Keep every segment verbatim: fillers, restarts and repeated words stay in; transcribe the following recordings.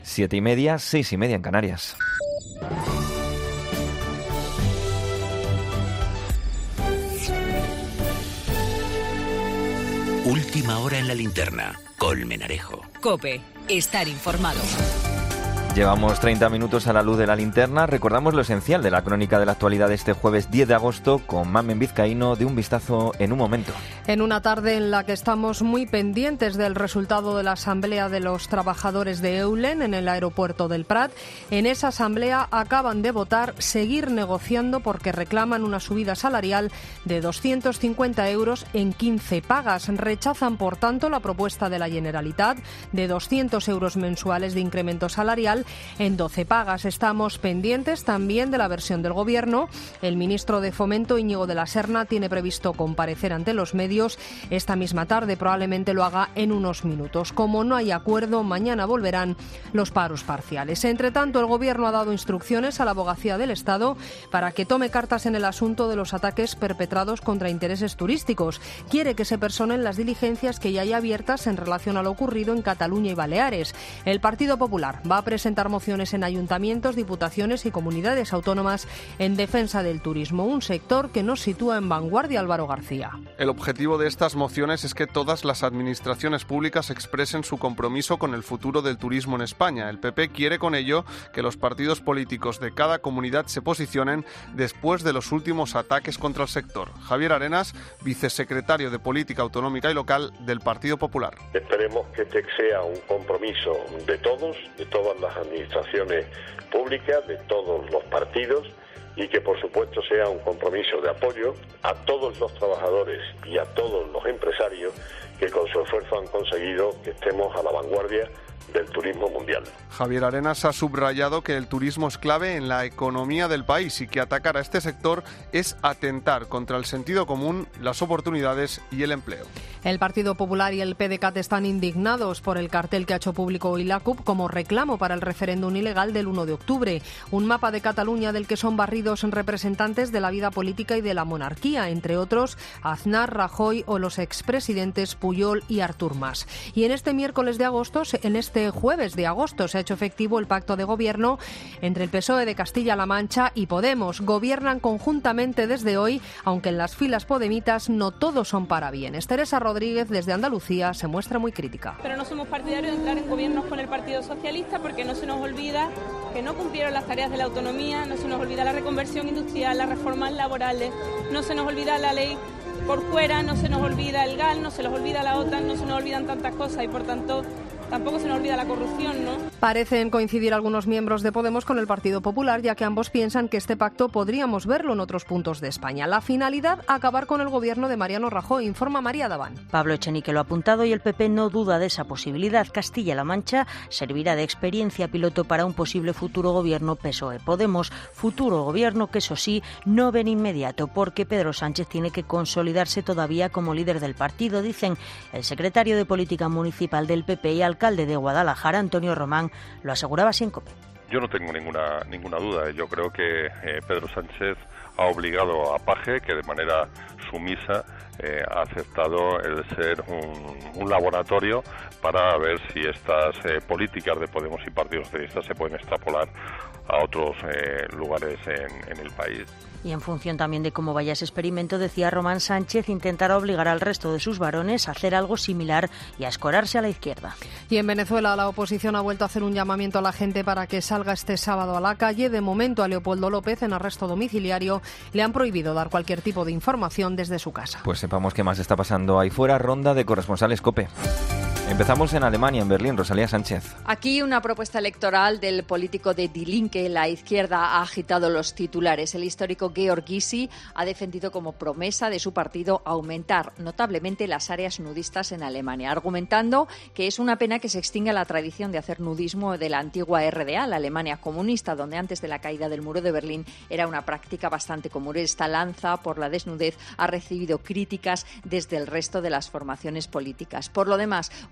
Siete y media, seis y media en Canarias. Última hora en la linterna. Colmenarejo. COPE. Estar informado. Llevamos treinta minutos a la luz de la linterna. Recordamos lo esencial de la crónica de la actualidad de este jueves diez de agosto con Mamen Vizcaíno. De un vistazo en un momento. En una tarde en la que estamos muy pendientes del resultado de la Asamblea de los Trabajadores de Eulen en el aeropuerto del Prat. En esa asamblea acaban de votar seguir negociando porque reclaman una subida salarial de doscientos cincuenta euros en quince pagas. Rechazan, por tanto, la propuesta de la Generalitat de doscientos euros mensuales de incremento salarial en doce pagas. Estamos pendientes también de la versión del Gobierno. El ministro de Fomento, Íñigo de la Serna, tiene previsto comparecer ante los medios esta misma tarde. Probablemente lo haga en unos minutos. Como no hay acuerdo, mañana volverán los paros parciales. Entre tanto, el Gobierno ha dado instrucciones a la Abogacía del Estado para que tome cartas en el asunto de los ataques perpetrados contra intereses turísticos. Quiere que se personen las diligencias que ya hay abiertas en relación a lo ocurrido en Cataluña y Baleares. El Partido Popular va a presentar mociones en ayuntamientos, diputaciones y comunidades autónomas en defensa del turismo, un sector que nos sitúa en vanguardia. Álvaro García. El objetivo de estas mociones es que todas las administraciones públicas expresen su compromiso con el futuro del turismo en España. El P P quiere con ello que los partidos políticos de cada comunidad se posicionen después de los últimos ataques contra el sector. Javier Arenas, vicesecretario de Política Autonómica y Local del Partido Popular. Esperemos que este sea un compromiso de todos, de todas las administraciones públicas, de todos los partidos, y que por supuesto sea un compromiso de apoyo a todos los trabajadores y a todos los empresarios que con su esfuerzo han conseguido que estemos a la vanguardia del turismo mundial. Javier Arenas ha subrayado que el turismo es clave en la economía del país y que atacar a este sector es atentar contra el sentido común, las oportunidades y el empleo. El Partido Popular y el P D C A T están indignados por el cartel que ha hecho público hoy la CUP como reclamo para el referéndum ilegal del uno de octubre. Un mapa de Cataluña del que son barridos representantes de la vida política y de la monarquía, entre otros Aznar, Rajoy o los expresidentes Pujol y Artur Mas. Y en este miércoles de agosto, en este jueves de agosto, se ha hecho efectivo el pacto de gobierno entre el P S O E de Castilla-La Mancha y Podemos. Gobiernan conjuntamente desde hoy, aunque en las filas podemitas no todos son para bienes. Teresa Rodríguez, desde Andalucía, se muestra muy crítica. Pero no somos partidarios de entrar en gobiernos con el Partido Socialista porque no se nos olvida que no cumplieron las tareas de la autonomía, no se nos olvida la reconversión industrial, las reformas laborales, no se nos olvida la ley por fuera, no se nos olvida el G A L, no se nos olvida la OTAN, no se nos olvidan tantas cosas y por tanto tampoco se nos olvida la corrupción, ¿no? Parecen coincidir algunos miembros de Podemos con el Partido Popular, ya que ambos piensan que este pacto podríamos verlo en otros puntos de España. La finalidad, acabar con el gobierno de Mariano Rajoy, informa María Daván. Pablo Echenique lo ha apuntado y el P P no duda de esa posibilidad. Castilla-La Mancha servirá de experiencia piloto para un posible futuro gobierno P S O E. Podemos, futuro gobierno que eso sí, no ven inmediato, porque Pedro Sánchez tiene que consolidarse todavía como líder del partido, dicen el secretario de Política Municipal del P P y alcalde alcalde de Guadalajara, Antonio Román, lo aseguraba así en COPE. Yo no tengo ninguna ninguna duda. Yo creo que eh, Pedro Sánchez ha obligado a Paje, que de manera sumisa eh, ha aceptado el ser un, un laboratorio para ver si estas eh, políticas de Podemos y Partido Socialista se pueden extrapolar a otros eh, lugares en, en el país. Y en función también de cómo vaya ese experimento, decía Román Sánchez, intentará obligar al resto de sus varones a hacer algo similar y a escorarse a la izquierda. Y en Venezuela la oposición ha vuelto a hacer un llamamiento a la gente para que salga este sábado a la calle. De momento a Leopoldo López, en arresto domiciliario, le han prohibido dar cualquier tipo de información desde su casa. Pues sepamos qué más está pasando ahí fuera. Ronda de corresponsales COPE. Empezamos en Alemania, en Berlín. Rosalía Sánchez. Aquí una propuesta electoral del político de Die Linke, la izquierda, ha agitado los titulares. El histórico Georg Gysi ha defendido como promesa de su partido aumentar notablemente las áreas nudistas en Alemania, argumentando que es una pena que se extinga la tradición de hacer nudismo de la antigua R D A, la Alemania comunista, donde antes de la caída del muro de Berlín era una práctica bastante común. Esta lanza por la desnudez ha recibido críticas desde el resto de las formaciones políticas. Por lo demás, hoy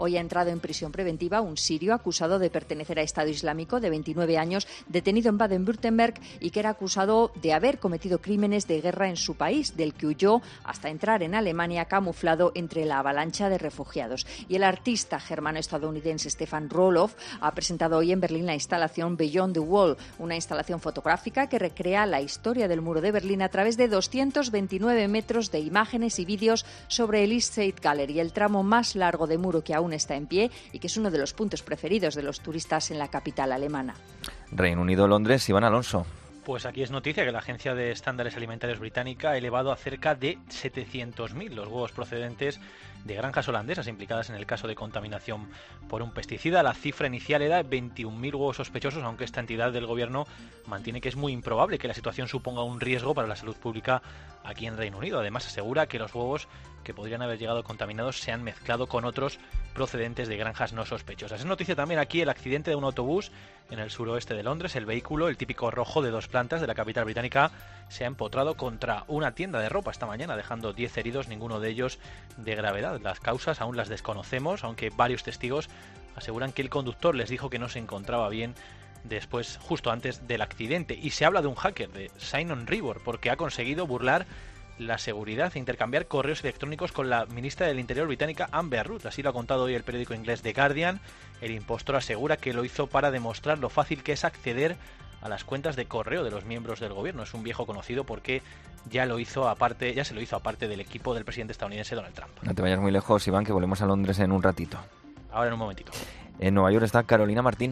Hoy ha entrado en prisión preventiva un sirio acusado de pertenecer a Estado Islámico de veintinueve años, detenido en Baden-Württemberg y que era acusado de haber cometido crímenes de guerra en su país, del que huyó hasta entrar en Alemania camuflado entre la avalancha de refugiados. Y el artista germano-estadounidense Stefan Roloff ha presentado hoy en Berlín la instalación Beyond the Wall, una instalación fotográfica que recrea la historia del muro de Berlín a través de doscientos veintinueve metros de imágenes y vídeos sobre el East Side Gallery, el tramo más largo de muro que aún está en pie y que es uno de los puntos preferidos de los turistas en la capital alemana. Reino Unido, Londres, Iván Alonso. Pues aquí es noticia que la Agencia de Estándares Alimentarios británica ha elevado a cerca de setecientos mil los huevos procedentes de granjas holandesas implicadas en el caso de contaminación por un pesticida. La cifra inicial era veintiún mil huevos sospechosos, aunque esta entidad del gobierno mantiene que es muy improbable que la situación suponga un riesgo para la salud pública aquí en Reino Unido. Además, asegura que los huevos que podrían haber llegado contaminados se han mezclado con otros procedentes de granjas no sospechosas. Es noticia también aquí el accidente de un autobús en el suroeste de Londres. El vehículo, el típico rojo de dos plantas de la capital británica, se ha empotrado contra una tienda de ropa esta mañana, dejando diez heridos, ninguno de ellos de gravedad. Las causas aún las desconocemos, aunque varios testigos aseguran que el conductor les dijo que no se encontraba bien después, justo antes del accidente. Y se habla de un hacker, de Simon Ribor, porque ha conseguido burlar la seguridad e intercambiar correos electrónicos con la ministra del Interior británica Amber Rudd. Así lo ha contado hoy el periódico inglés The Guardian. El impostor asegura que lo hizo para demostrar lo fácil que es acceder a las cuentas de correo de los miembros del gobierno. Es un viejo conocido porque ya lo hizo aparte, ya se lo hizo aparte del equipo del presidente estadounidense Donald Trump. No te vayas muy lejos, Iván, que volvemos a Londres en un ratito. Ahora en un momentito. En Nueva York está Carolina Martín.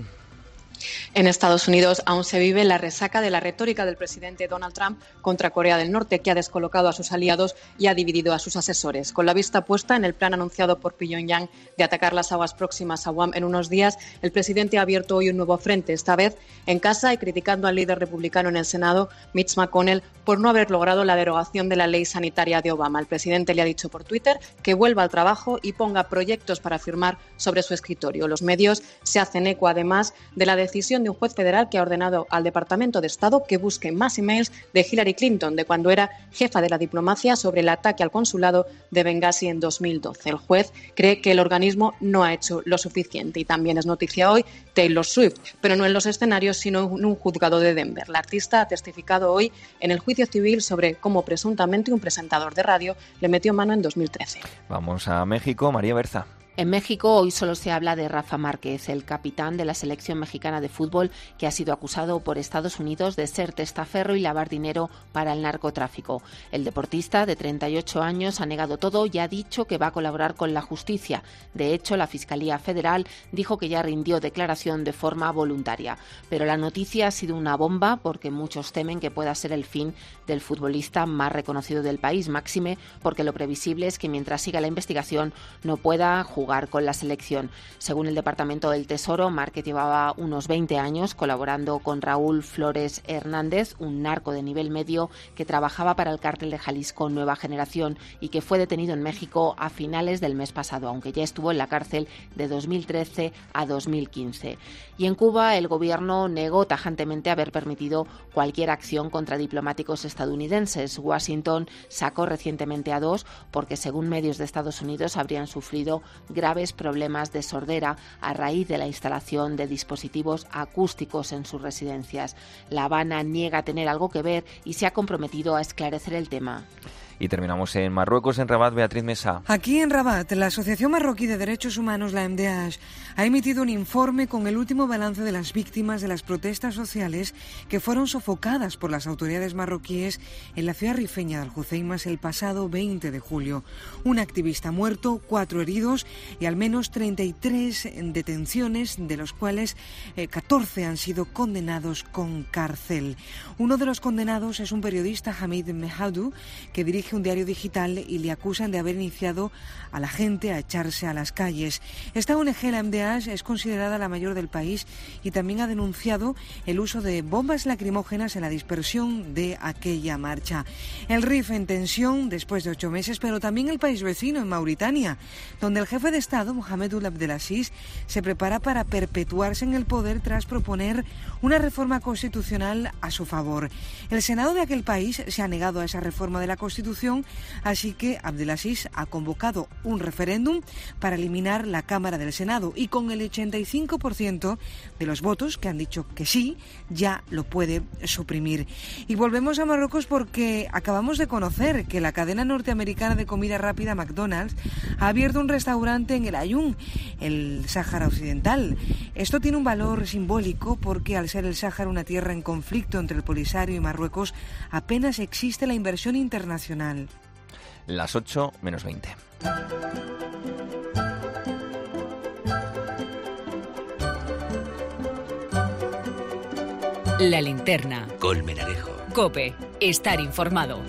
En Estados Unidos aún se vive la resaca de la retórica del presidente Donald Trump contra Corea del Norte, que ha descolocado a sus aliados y ha dividido a sus asesores. Con la vista puesta en el plan anunciado por Pyongyang de atacar las aguas próximas a Guam en unos días, el presidente ha abierto hoy un nuevo frente, esta vez en casa y criticando al líder republicano en el Senado, Mitch McConnell, por no haber logrado la derogación de la ley sanitaria de Obama. El presidente le ha dicho por Twitter que vuelva al trabajo y ponga proyectos para firmar sobre su escritorio. Los medios se hacen eco, además, de la decisión de un juez federal que ha ordenado al Departamento de Estado que busque más emails de Hillary Clinton, de cuando era jefa de la diplomacia, sobre el ataque al consulado de Benghazi en dos mil doce. El juez cree que el organismo no ha hecho lo suficiente. Y también es noticia hoy Taylor Swift, pero no en los escenarios, sino en un juzgado de Denver. La artista ha testificado hoy en el juicio civil sobre cómo presuntamente un presentador de radio le metió mano en dos mil trece. Vamos a México, María Berza. En México hoy solo se habla de Rafa Márquez, el capitán de la selección mexicana de fútbol, que ha sido acusado por Estados Unidos de ser testaferro y lavar dinero para el narcotráfico. El deportista, de treinta y ocho años, ha negado todo y ha dicho que va a colaborar con la justicia. De hecho, la Fiscalía Federal dijo que ya rindió declaración de forma voluntaria. Pero la noticia ha sido una bomba porque muchos temen que pueda ser el fin del futbolista más reconocido del país, máxime porque lo previsible es que mientras siga la investigación no pueda jugar con la selección. Según el Departamento del Tesoro, Márquez llevaba unos veinte años colaborando con Raúl Flores Hernández, un narco de nivel medio que trabajaba para el cártel de Jalisco Nueva Generación y que fue detenido en México a finales del mes pasado, aunque ya estuvo en la cárcel de dos mil trece a dos mil quince. Y en Cuba, el gobierno negó tajantemente haber permitido cualquier acción contra diplomáticos estadounidenses. Washington sacó recientemente a dos porque, según medios de Estados Unidos, habrían sufrido graves problemas de sordera a raíz de la instalación de dispositivos acústicos en sus residencias. La Habana niega tener algo que ver y se ha comprometido a esclarecer el tema. Y terminamos en Marruecos, en Rabat, Beatriz Mesa. Aquí en Rabat, la Asociación Marroquí de Derechos Humanos, la M D H, ha emitido un informe con el último balance de las víctimas de las protestas sociales que fueron sofocadas por las autoridades marroquíes en la ciudad rifeña de Aljuceimas el pasado veinte de julio. Un activista muerto, cuatro heridos y al menos treinta y tres detenciones, de los cuales eh, catorce han sido condenados con cárcel. Uno de los condenados es un periodista, Hamid Mehadou, que dirige un diario digital y le acusan de haber iniciado a la gente a echarse a las calles. Esta O N G, la M D H, es considerada la mayor del país y también ha denunciado el uso de bombas lacrimógenas en la dispersión de aquella marcha. El R I F en tensión después de ocho meses, pero también el país vecino, en Mauritania, donde el jefe de Estado, Mohamed Ould Abdelaziz, se prepara para perpetuarse en el poder tras proponer una reforma constitucional a su favor. El Senado de aquel país se ha negado a esa reforma de la Constitución Constitución, así que Abdelaziz ha convocado un referéndum para eliminar la Cámara del Senado y con el ochenta y cinco por ciento de los votos que han dicho que sí, ya lo puede suprimir. Y volvemos a Marruecos porque acabamos de conocer que la cadena norteamericana de comida rápida McDonald's ha abierto un restaurante en el Aaiún, el Sáhara Occidental. Esto tiene un valor simbólico porque al ser el Sáhara una tierra en conflicto entre el Polisario y Marruecos, apenas existe la inversión internacional. Las ocho menos veinte. La linterna. Colmenarejo. COPE. Estar informado.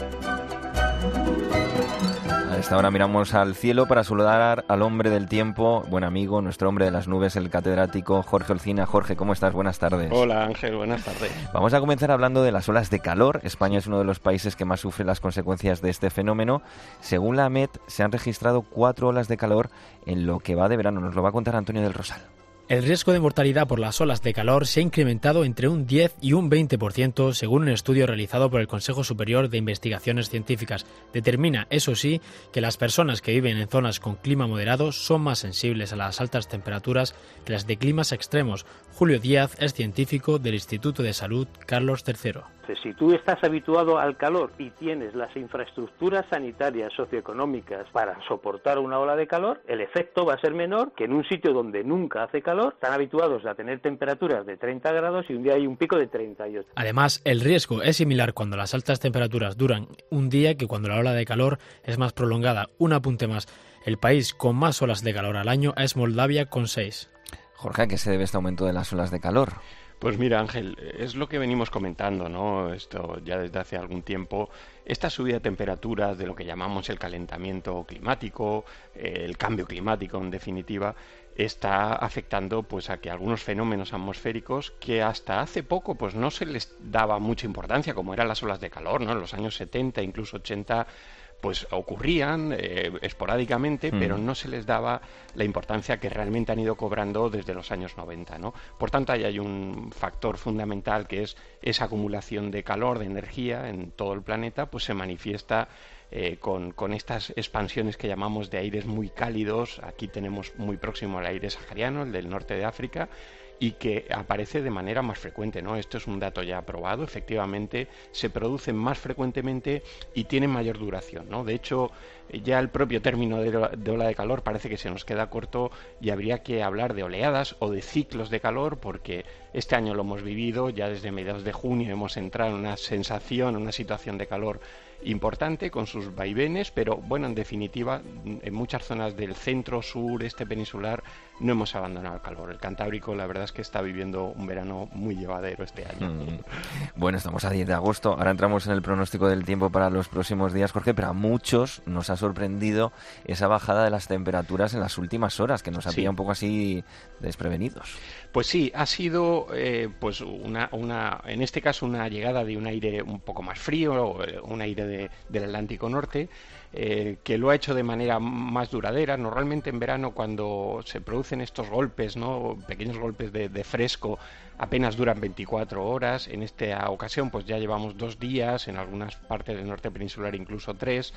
A esta hora miramos al cielo para saludar al hombre del tiempo, buen amigo, nuestro hombre de las nubes, el catedrático Jorge Olcina. Jorge, ¿cómo estás? Buenas tardes. Hola Ángel, buenas tardes. Vamos a comenzar hablando de las olas de calor. España es uno de los países que más sufre las consecuencias de este fenómeno. Según la AMET, se han registrado cuatro olas de calor en lo que va de verano. Nos lo va a contar Antonio del Rosal. El riesgo de mortalidad por las olas de calor se ha incrementado entre un diez y un veinte por ciento según un estudio realizado por el Consejo Superior de Investigaciones Científicas. Determina, eso sí, que las personas que viven en zonas con clima moderado son más sensibles a las altas temperaturas que las de climas extremos. Julio Díaz es científico del Instituto de Salud Carlos tercero. Si tú estás habituado al calor y tienes las infraestructuras sanitarias socioeconómicas para soportar una ola de calor, el efecto va a ser menor que en un sitio donde nunca hace calor, están habituados a tener temperaturas de treinta grados y un día hay un pico de treinta y ocho. Además, el riesgo es similar cuando las altas temperaturas duran un día que cuando la ola de calor es más prolongada. Un apunte más, el país con más olas de calor al año es Moldavia con seis. Jorge, ¿a qué se debe este aumento de las olas de calor? Pues mira, Ángel, es lo que venimos comentando, ¿no? Esto ya desde hace algún tiempo. Esta subida de temperaturas de lo que llamamos el calentamiento climático, eh, el cambio climático en definitiva, está afectando pues a que algunos fenómenos atmosféricos que hasta hace poco pues no se les daba mucha importancia, como eran las olas de calor, ¿no? En los años setenta, incluso ochenta, pues ocurrían eh, esporádicamente, mm. pero no se les daba la importancia que realmente han ido cobrando desde los años noventa, ¿no? Por tanto, ahí hay un factor fundamental que es esa acumulación de calor, de energía en todo el planeta, pues se manifiesta eh, con, con estas expansiones que llamamos de aires muy cálidos. Aquí tenemos muy próximo al aire sahariano, el del norte de África, y que aparece de manera más frecuente, ¿no? Esto es un dato ya probado, efectivamente se producen más frecuentemente y tienen mayor duración, ¿no? De hecho, ya el propio término de, de ola de calor parece que se nos queda corto y habría que hablar de oleadas o de ciclos de calor, porque este año lo hemos vivido, ya desde mediados de junio hemos entrado en una sensación, en una situación de calor importante con sus vaivenes, pero bueno, en definitiva, en muchas zonas del centro, sur, este peninsular no hemos abandonado el calor. El Cantábrico, la verdad es que está viviendo un verano muy llevadero este año. Mm. Bueno, estamos a diez de agosto, ahora entramos en el pronóstico del tiempo para los próximos días, Jorge, pero a muchos nos ha sorprendido esa bajada de las temperaturas en las últimas horas, que nos ha pillado sí. un poco así desprevenidos. Pues sí, ha sido eh, pues una, una, en este caso una llegada de un aire un poco más frío, un aire de, del Atlántico Norte, eh, que lo ha hecho de manera más duradera. Normalmente en verano, cuando se producen estos golpes, ¿no? Pequeños golpes de, de fresco, apenas duran veinticuatro horas. En esta ocasión pues ya llevamos dos días, en algunas partes del norte peninsular incluso tres.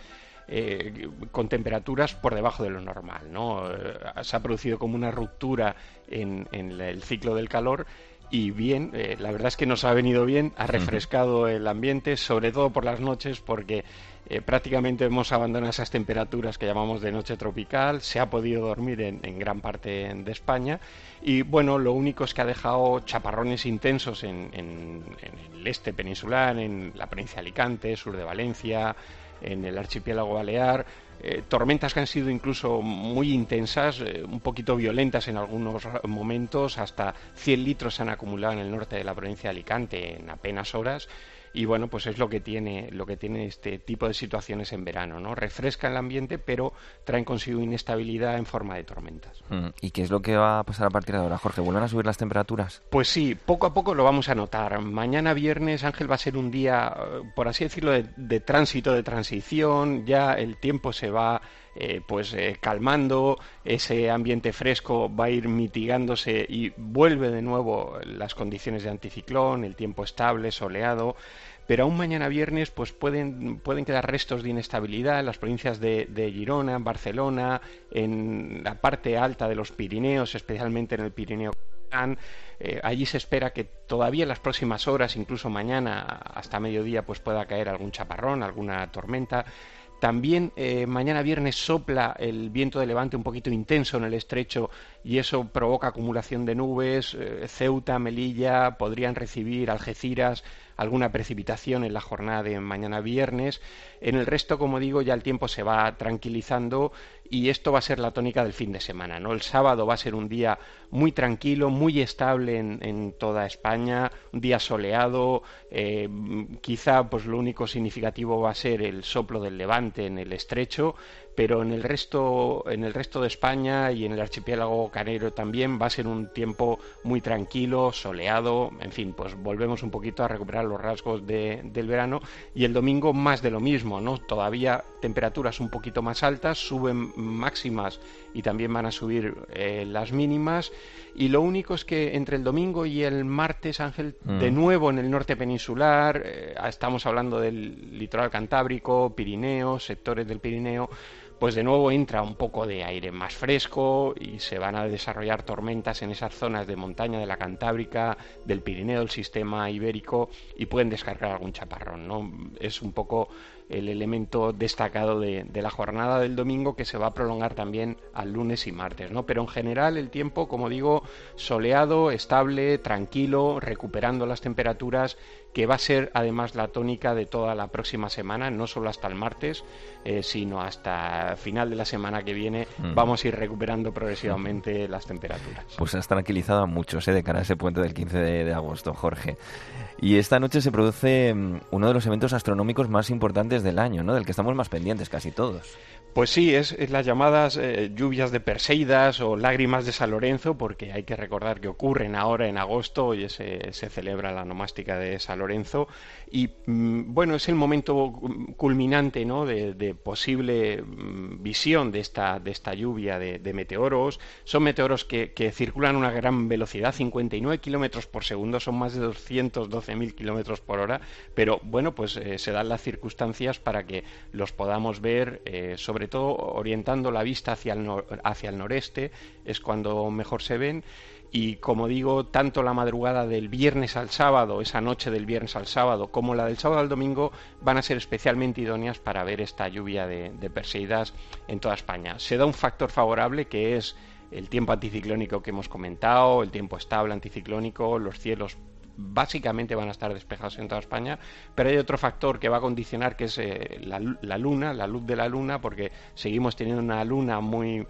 Eh, con temperaturas por debajo de lo normal, ¿no? Eh, se ha producido como una ruptura en, en el ciclo del calor y bien, eh, la verdad es que nos ha venido bien, ha refrescado el ambiente, sobre todo por las noches, porque eh, prácticamente hemos abandonado esas temperaturas que llamamos de noche tropical, se ha podido dormir en, en gran parte de España y bueno, lo único es que ha dejado chaparrones intensos en, en, en el este peninsular, en la provincia de Alicante, sur de Valencia, en el archipiélago balear, eh, tormentas que han sido incluso muy intensas, eh, un poquito violentas en algunos momentos, hasta cien litros se han acumulado en el norte de la provincia de Alicante en apenas horas. Y bueno, pues es lo que tiene lo que tiene este tipo de situaciones en verano, ¿no? Refresca el ambiente, pero traen consigo inestabilidad en forma de tormentas. ¿Y qué es lo que va a pasar a partir de ahora, Jorge? ¿Vuelven a subir las temperaturas? Pues sí, poco a poco lo vamos a notar. Mañana viernes, Ángel, va a ser un día, por así decirlo, de, de tránsito, de transición. Ya el tiempo se va eh, pues eh, calmando, ese ambiente fresco va a ir mitigándose y vuelve de nuevo las condiciones de anticiclón, el tiempo estable, soleado. pero aún mañana viernes pues pueden, pueden quedar restos de inestabilidad en las provincias de, de Girona, Barcelona, en la parte alta de los Pirineos, especialmente en el Pirineo. Eh, allí se espera que todavía en las próximas horas, incluso mañana hasta mediodía, pues pueda caer algún chaparrón, alguna tormenta. También eh, mañana viernes sopla el viento de levante un poquito intenso en el estrecho y eso provoca acumulación de nubes. eh, Ceuta, Melilla podrían recibir, Algeciras, alguna precipitación en la jornada de mañana viernes. En el resto, como digo, ya el tiempo se va tranquilizando y esto va a ser la tónica del fin de semana, ¿no? El sábado va a ser un día muy tranquilo, muy estable en, en toda España, un día soleado, eh, quizá pues lo único significativo va a ser el soplo del levante en el estrecho, pero en el resto en el resto de España y en el archipiélago canario también va a ser un tiempo muy tranquilo, soleado, en fin, pues volvemos un poquito a recuperar los rasgos de, del verano. Y el domingo más de lo mismo, ¿no? Todavía temperaturas un poquito más altas, suben máximas y también van a subir eh, las mínimas, y lo único es que entre el domingo y el martes, Ángel, mm. de nuevo en el norte peninsular, eh, estamos hablando del litoral cantábrico, Pirineos, sectores del Pirineo, pues de nuevo entra un poco de aire más fresco y se van a desarrollar tormentas en esas zonas de montaña de la Cantábrica, del Pirineo, del sistema ibérico, y pueden descargar algún chaparrón, ¿no? Es un poco el elemento destacado de, de la jornada del domingo, que se va a prolongar también al lunes y martes, ¿no? Pero en general el tiempo, como digo, soleado, estable, tranquilo, recuperando las temperaturas, que va a ser además la tónica de toda la próxima semana, no solo hasta el martes, eh, sino hasta final de la semana que viene. Mm. Vamos a ir recuperando progresivamente las temperaturas. Pues has tranquilizado a muchos, ¿eh? De cara a ese puente del quince de agosto, Jorge. Y esta noche se produce uno de los eventos astronómicos más importantes del año, ¿no? Del que estamos más pendientes casi todos. Pues sí, es, es las llamadas eh, lluvias de Perseidas o lágrimas de San Lorenzo, porque hay que recordar que ocurren ahora en agosto y se, se celebra la nomástica de San Lorenzo. Y mm, bueno, es el momento culminante, ¿no? de, de posible mm, visión de esta, de esta lluvia de, de meteoros. Son meteoros que, que circulan a una gran velocidad, cincuenta y nueve kilómetros por segundo, son más de doscientos doce mil kilómetros por hora, pero bueno, pues eh, se dan las circunstancias para que los podamos ver, eh, sobre sobre todo orientando la vista hacia el, nor- hacia el noreste, es cuando mejor se ven. Y como digo, tanto la madrugada del viernes al sábado, esa noche del viernes al sábado, como la del sábado al domingo van a ser especialmente idóneas para ver esta lluvia de, de Perseidas en toda España. Se da un factor favorable, que es el tiempo anticiclónico que hemos comentado, el tiempo estable anticiclónico, los cielos básicamente van a estar despejados en toda España, pero hay otro factor que va a condicionar, que es eh, la, la luna, la luz de la luna, porque seguimos teniendo una luna muy,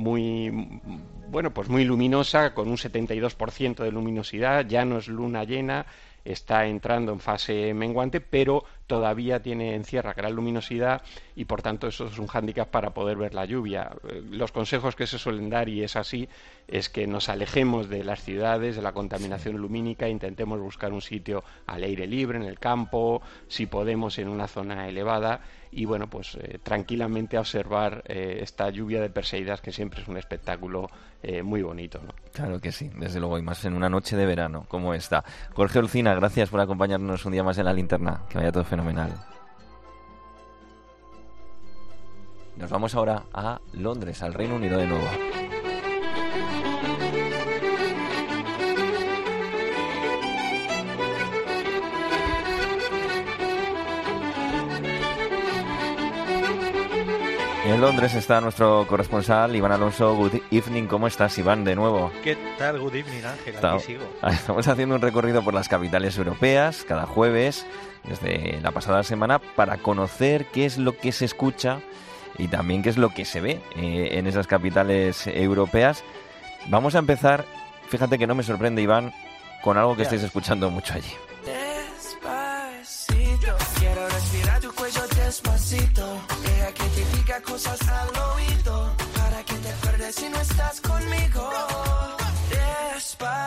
muy, bueno, pues muy luminosa, con un setenta y dos por ciento de luminosidad. Ya no es luna llena, está entrando en fase menguante, pero todavía tiene, encierra gran luminosidad, y por tanto eso es un hándicap para poder ver la lluvia. Los consejos que se suelen dar, y es así, es que nos alejemos de las ciudades, de la contaminación lumínica, intentemos buscar un sitio al aire libre, en el campo, si podemos en una zona elevada, y bueno, pues eh, tranquilamente a observar eh, esta lluvia de Perseidas, que siempre es un espectáculo eh, muy bonito, ¿no? Claro que sí, desde luego, y más en una noche de verano como esta. Jorge Olcina, gracias por acompañarnos un día más en La Linterna, que vaya todo fenomenal. Nos vamos ahora a Londres, al Reino Unido de nuevo. En Londres está nuestro corresponsal Iván Alonso. Good evening, ¿cómo estás, Iván, de nuevo? ¿Qué tal? Good evening, Ángel, Está, aquí sigo. Estamos haciendo un recorrido por las capitales europeas cada jueves, desde la pasada semana, para conocer qué es lo que se escucha y también qué es lo que se ve eh, en esas capitales europeas. Vamos a empezar, fíjate que no me sorprende, Iván, con algo que estáis escuchando mucho allí. Despacito, quiero respirar tu cuello despacito, deja que te diga cosas al oído, para que te acuerdes si no estás conmigo.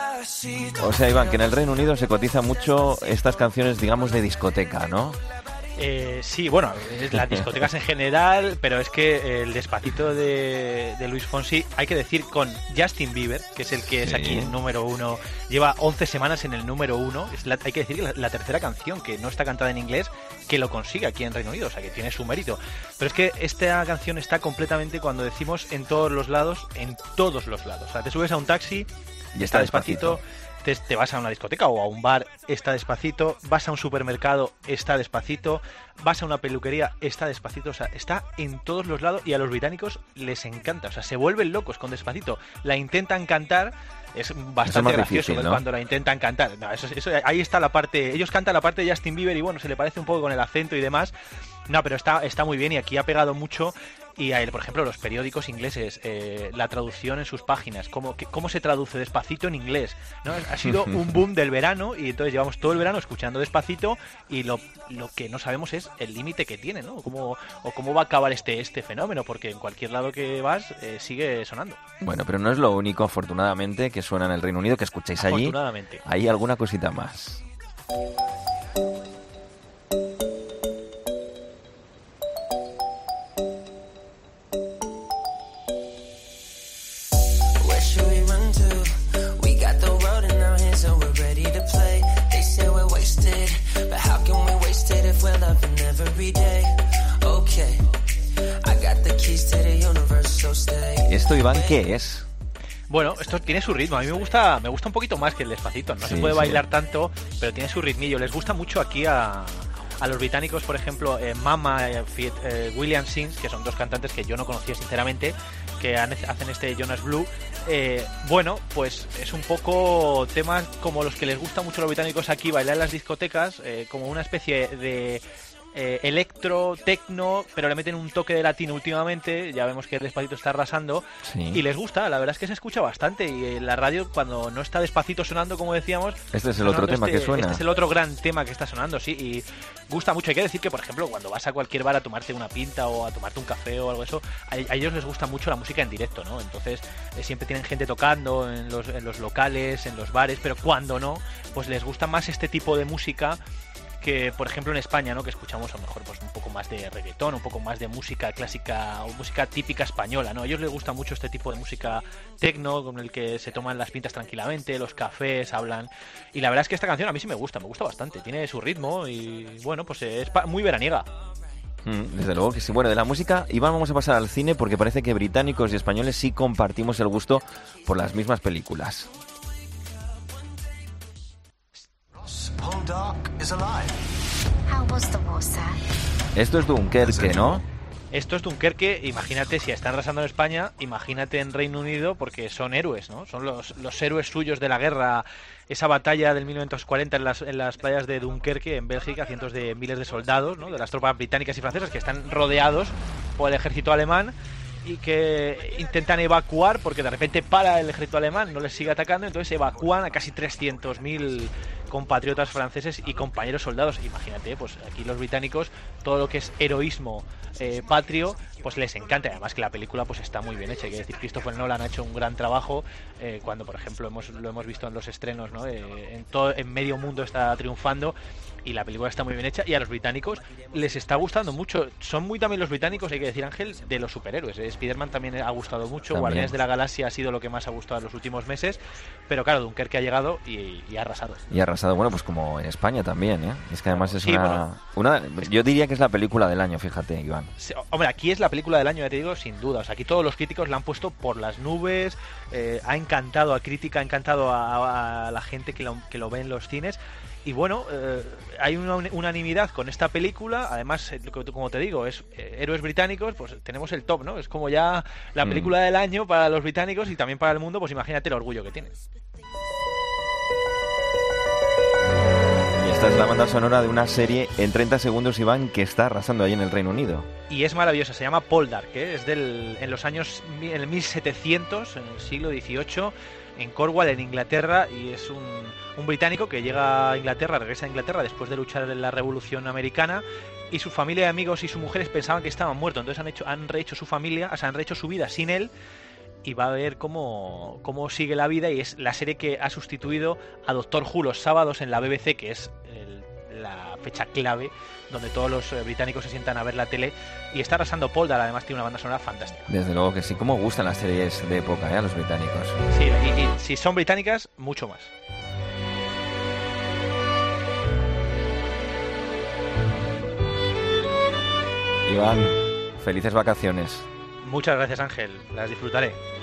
Despacito. O sea, Iván, que en el Reino Unido se cotiza mucho estas canciones, digamos, de discoteca, ¿no? Eh, sí, bueno, las discotecas en general, pero es que el Despacito de, de Luis Fonsi, hay que decir con Justin Bieber, que es el que es aquí el número uno, lleva once semanas en el número uno, es la, hay que decir que la, la tercera canción que no está cantada en inglés que lo consigue aquí en Reino Unido, o sea que tiene su mérito. Pero es que esta canción está completamente, cuando decimos en todos los lados, en todos los lados. O sea, te subes a un taxi y está Despacito. Despacito. Te, te vas a una discoteca o a un bar, está Despacito, vas a un supermercado, está Despacito, vas a una peluquería, está Despacito, o sea, está en todos los lados y a los británicos les encanta, o sea, se vuelven locos con Despacito, la intentan cantar, es bastante es gracioso difícil, ¿no? Cuando la intentan cantar, no, eso, eso, ahí está la parte, ellos cantan la parte de Justin Bieber y bueno, se le parece un poco con el acento y demás, no, pero está, está muy bien y aquí ha pegado mucho. Y, a él, por ejemplo, los periódicos ingleses, eh, la traducción en sus páginas, cómo, que, cómo se traduce Despacito en inglés, ¿no? Ha sido un boom del verano y entonces llevamos todo el verano escuchando Despacito y lo, lo que no sabemos es el límite que tiene, ¿no? Cómo, o cómo va a acabar este, este fenómeno, porque en cualquier lado que vas eh, sigue sonando. Bueno, pero no es lo único, afortunadamente, que suena en el Reino Unido, que escucháis allí. Afortunadamente. Hay alguna cosita más. ¿Esto, Iván, qué es? Bueno, esto tiene su ritmo. A mí me gusta me gusta un poquito más que el Despacito. No sí, se puede bailar sí. tanto, pero tiene su ritmillo. Les gusta mucho aquí a, a los británicos, por ejemplo, eh, Mama, eh, eh, William Sims, que son dos cantantes que yo no conocía sinceramente, que han, hacen este Jonas Blue. Eh, bueno, pues es un poco temas como los que les gusta mucho a los británicos aquí, bailar en las discotecas, eh, como una especie de... Eh, electro, tecno, pero le meten un toque de latino últimamente, ya vemos que el Despacito está arrasando sí. y les gusta, la verdad es que se escucha bastante y en la radio cuando no está Despacito sonando, como decíamos, este es el otro tema este, que suena, este es el otro gran tema que está sonando, sí, y gusta mucho. Hay que decir que, por ejemplo, cuando vas a cualquier bar a tomarte una pinta o a tomarte un café o algo de eso, a, a ellos les gusta mucho la música en directo, ¿no? Entonces eh, siempre tienen gente tocando en los, en los locales, en los bares, pero cuando no, pues les gusta más este tipo de música que, por ejemplo, en España, ¿no? Que escuchamos a lo mejor pues un poco más de reggaetón, un poco más de música clásica o música típica española, ¿no? A ellos les gusta mucho este tipo de música tecno, con el que se toman las pintas tranquilamente, los cafés, hablan. Y la verdad es que esta canción a mí sí me gusta, me gusta bastante. Tiene su ritmo y, bueno, pues es muy veraniega. Mm, desde luego que sí. Bueno, de la música, Iván, vamos a pasar al cine porque parece que británicos y españoles sí compartimos el gusto por las mismas películas. Esto es Dunkerque, ¿no? Esto es Dunkerque, imagínate, si están arrasando en España, imagínate en Reino Unido, porque son héroes, ¿no? Son los, los héroes suyos de la guerra, esa batalla del mil novecientos cuarenta en las, en las playas de Dunkerque, en Bélgica, cientos de miles de soldados, ¿no? De las tropas británicas y francesas que están rodeados por el ejército alemán y que intentan evacuar porque de repente para el ejército alemán, no les sigue atacando, entonces evacúan a casi trescientos mil compatriotas franceses y compañeros soldados. Imagínate, pues aquí los británicos, todo lo que es heroísmo eh, patrio, pues les encanta. Además que la película pues está muy bien hecha. Hay que decir, Christopher Nolan ha hecho un gran trabajo eh, cuando, por ejemplo, hemos, lo hemos visto en los estrenos, ¿no? Eh, en todo, en medio mundo está triunfando y la película está muy bien hecha y a los británicos les está gustando mucho. Son muy también los británicos, hay que decir, Ángel, de los superhéroes. Spider-Man también ha gustado mucho, también. Guardianes de la Galaxia ha sido lo que más ha gustado en los últimos meses, pero claro, Dunkerque ha llegado y, y ha arrasado. Y ha arrasado, bueno, pues como en España también, ¿eh? Es que además es sí, una, bueno. una... Yo diría que es la película del año, fíjate, Iván. Sí, hombre, aquí es la película del año, ya te digo, sin duda. O sea, aquí todos los críticos la han puesto por las nubes, eh, ha encantado a crítica, ha encantado a, a la gente que lo, que lo ve en los cines. Y bueno, eh, hay una unanimidad con esta película. Además, eh, como te digo, es eh, héroes británicos, pues tenemos el top, ¿no? Es como ya la película mm. del año para los británicos y también para el mundo, pues imagínate el orgullo que tienen. Y esta es la banda sonora de una serie en treinta segundos, Iván, que está arrasando ahí en el Reino Unido. Y es maravillosa, se llama Poldark, ¿eh? Es del, en los años en el mil setecientos, en el siglo dieciocho, en Cornwall, en Inglaterra, y es un, un británico que llega a Inglaterra, regresa a Inglaterra después de luchar en la Revolución Americana, y su familia, amigos y sus mujeres pensaban que estaban muertos, entonces han hecho, han rehecho su familia, o sea, han rehecho su vida sin él, y va a ver cómo, cómo sigue la vida, y es la serie que ha sustituido a Doctor Who los sábados en la B B C, que es el, la fecha clave donde todos los eh, británicos se sientan a ver la tele, y está arrasando Paul Dall, además tiene una banda sonora fantástica. Desde luego que sí, cómo gustan las series de época, ¿eh? A los británicos. Sí, y, y si son británicas, mucho más. Iván, felices vacaciones. Muchas gracias, Ángel, las disfrutaré.